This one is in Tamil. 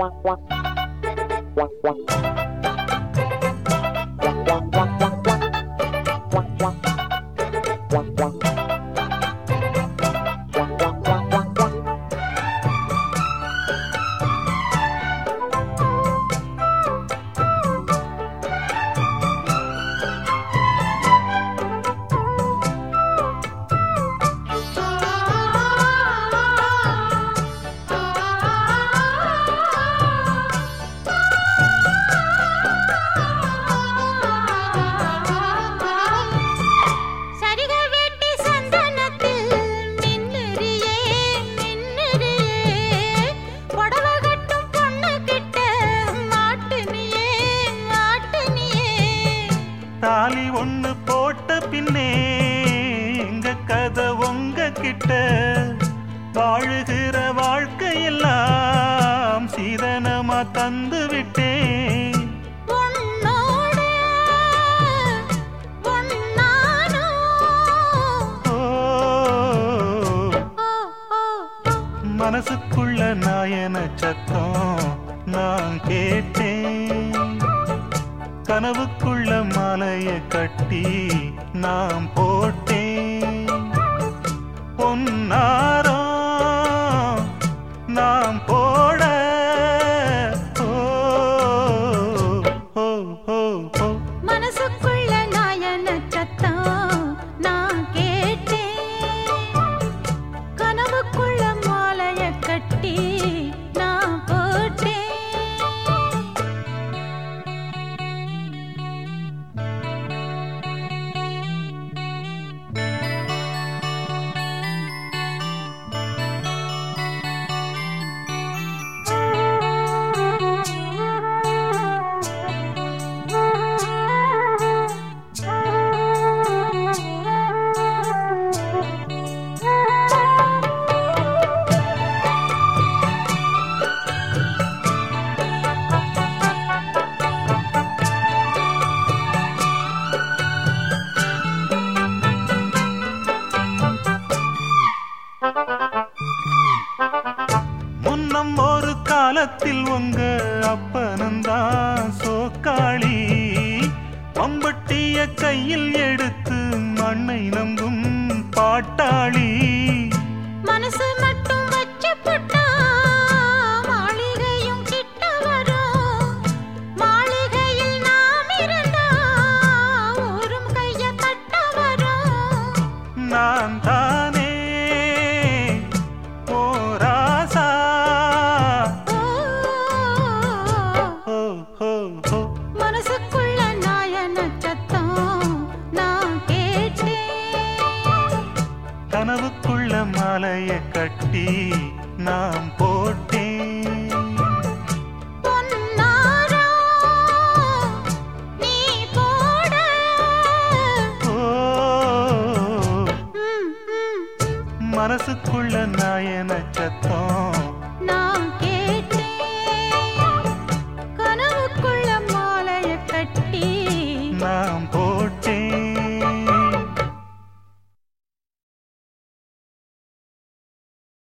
தாலி ஒண்ணு போட்ட பின்னே எங்க கதை உங்க கிட்ட வாழுகிற வாழ்க்கையெல்லாம் சீதனமா தந்து விட்டேன். மனசுக்குள்ள நாயன சத்தம் நான் கேட்டேன். கனவுக்குள்ள மாலைய கட்டி நாம் போட்டேன். பொன்னாரம் நாம் போட மனசுக்குள்ள நாயன சத்தம் நான் கேட்டேன். கனவுக்குள்ள மாலைய கட்டி நான் போட்டேன். முன்னம் ஒரு காலத்தில் உங்க அப்பனந்தான் சோக்காளி மம்பட்டிய கையில் எடுத்து மண்ணை நம்பும் பாட்டாளி. மனசு மட்டும் வச்சு புட்டா மாளிகையும் கிட்ட வரும். மாளிகையில் நாம் இருந்தா ஊரும் கைய தட்ட வரும். நான் தானே போராசா மனசுக்குள்ள நாயன சத்தம் நான் கேட்டேன். கனவுக்குள்ள மாலைய கட்டி நாம் போட்டேன். பொன்னாரம் நீ போட மனசுக்குள்ள நாயன சத்தம்